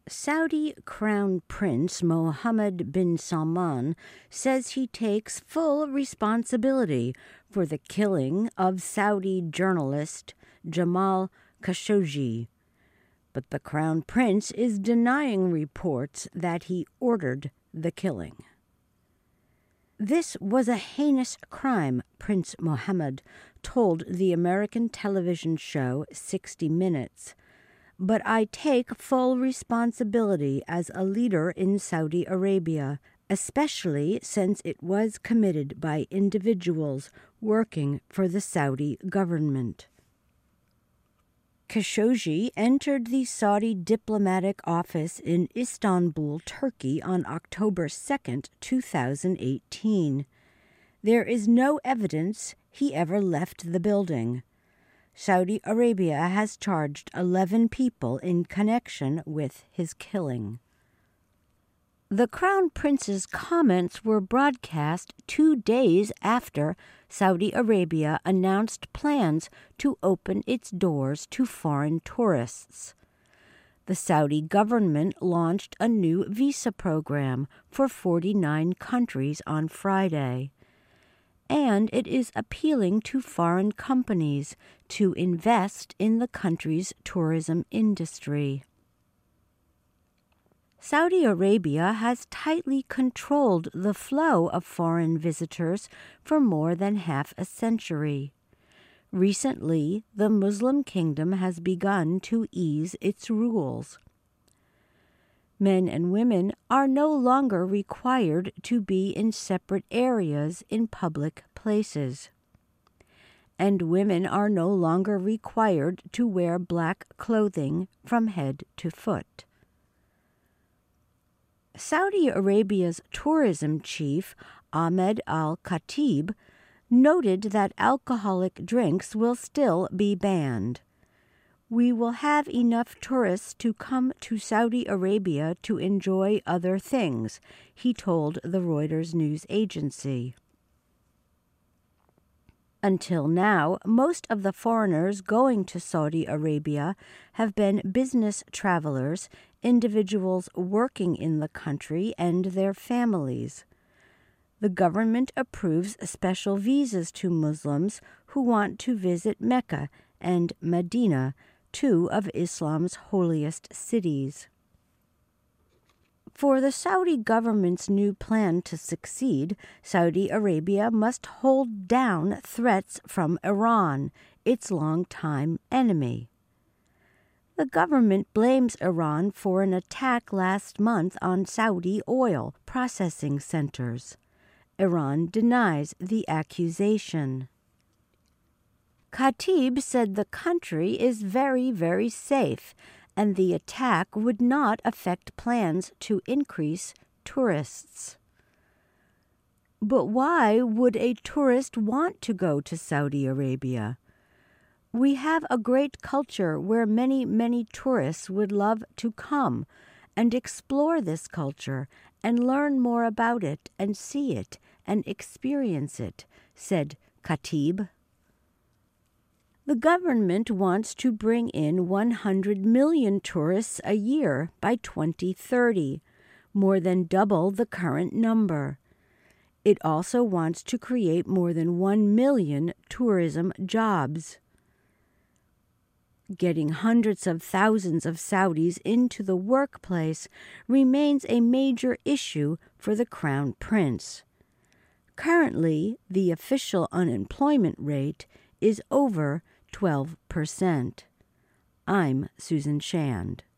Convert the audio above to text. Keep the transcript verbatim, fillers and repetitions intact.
Saudi Crown Prince Mohammed bin Salman says he takes full responsibility for the killing of Saudi journalist Jamal Khashoggi. But the Crown Prince is denying reports that he ordered the killing. This was a heinous crime, Prince Mohammed told the American television show sixty minutes. But I take full responsibility as a leader in Saudi Arabia, especially since it was committed by individuals working for the Saudi government. Khashoggi entered the Saudi diplomatic office in Istanbul, Turkey on October second, two thousand eighteen. There is no evidence he ever left the building. Saudi Arabia has charged eleven people in connection with his killing. The Crown Prince's comments were broadcast two days after Saudi Arabia announced plans to open its doors to foreign tourists. The Saudi government launched a new visa program for forty-nine countries on Friday, and it is appealing to foreign companies to invest in the country's tourism industry. Saudi Arabia has tightly controlled the flow of foreign visitors for more than half a century. Recently, the Muslim kingdom has begun to ease its rules. Men and women are no longer required to be in separate areas in public places. And women are no longer required to wear black clothing from head to foot. Saudi Arabia's tourism chief, Ahmed Al-Khatib, noted that alcoholic drinks will still be banned. We will have enough tourists to come to Saudi Arabia to enjoy other things, he told the Reuters news agency. Until now, most of the foreigners going to Saudi Arabia have been business travelers, individuals working in the country, and their families. The government approves special visas to Muslims who want to visit Mecca and Medina, two of Islam's holiest cities. For the Saudi government's new plan to succeed, Saudi Arabia must hold down threats from Iran, its longtime enemy. The government blames Iran for an attack last month on Saudi oil processing centers. Iran denies the accusation. Khatib said the country is very, very safe, and the attack would not affect plans to increase tourists. But why would a tourist want to go to Saudi Arabia? We have a great culture where many, many tourists would love to come and explore this culture and learn more about it and see it and experience it, said Khatib. The government wants to bring in one hundred million tourists a year by twenty thirty, more than double the current number. It also wants to create more than one million tourism jobs. Getting hundreds of thousands of Saudis into the workplace remains a major issue for the Crown Prince. Currently, the official unemployment rate is over twelve percent. I'm Susan Shand.